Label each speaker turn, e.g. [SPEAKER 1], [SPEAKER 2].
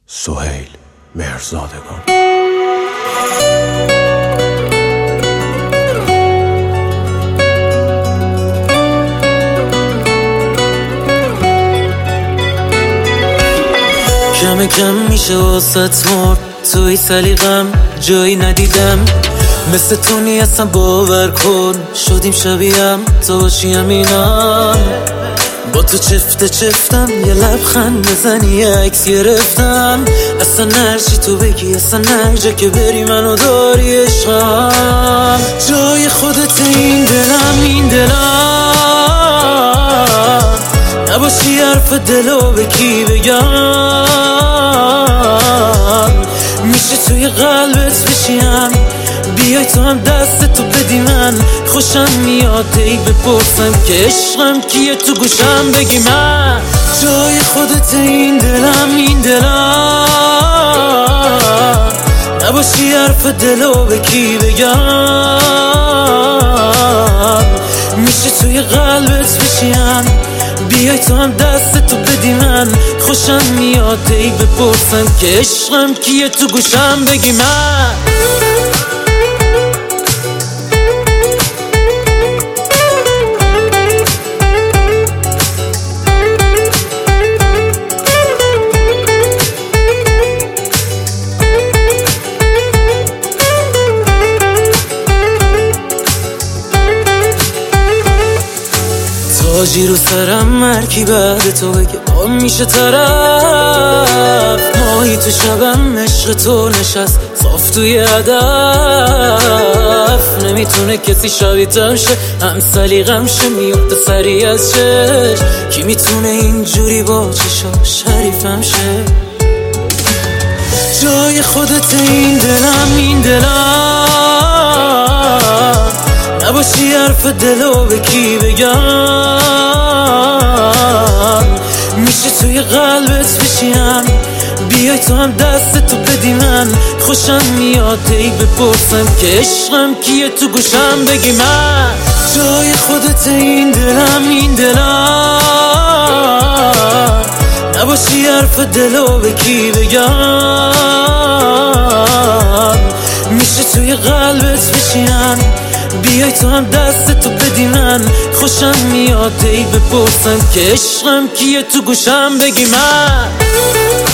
[SPEAKER 1] سهیل مهرزادگان.
[SPEAKER 2] کم کم میشه واسط مرد، توی سلیقم جایی ندیدم، مثل تو نیستم باور کن، شدیم شبیهم تو باشی همینم، با تو چفتم یه لبخند بزنی یه عکس گرفتم، اصلا نرچی تو بگی، اصلا نرجا که بری منو داری عشقم، جای خودت این دلم نباشی حرف دلو به کی بگم، میشه توی قلبت بشیم، بیای تو هم دست تو بدی من، خوشم میاد ای بپرسم که عشقم کیه، تو گوشم بگی من، جای خودت این دلم نباشی حرف دلو به کی بگم، میشه توی قلبت بشیم، بیای تو هم دست تو بدی من، خوشم میاد ای بپرسم که عشقم کیه، تو گوشم بگی من. تاجی رو سرم مرکی بعد تو بگه با میشه طرف، ماهی تو شبم عشق تو نشست صاف توی هدف، نمیتونه کسی شبیتم شه، هم سلیقم شه، میفته سری از چش، کی میتونه اینجوری با چشا شریفم شه، جای خودت این دلم نباشی حرف دلو به کی بگم، میشه توی قلبت بشیم، بیای تو هم دست تو بدی من، خوشم میاد ای بپرسم که عشقم کیه، تو گوشم بگی من، جای خودت این دلم نباشی حرف دلو به کی بگم، میشه توی قلبت بشیم، بیای تو هم دست تو بدی من، خوشم میاد ای بپرسم که عشقم کیه، تو گوشم بگی من.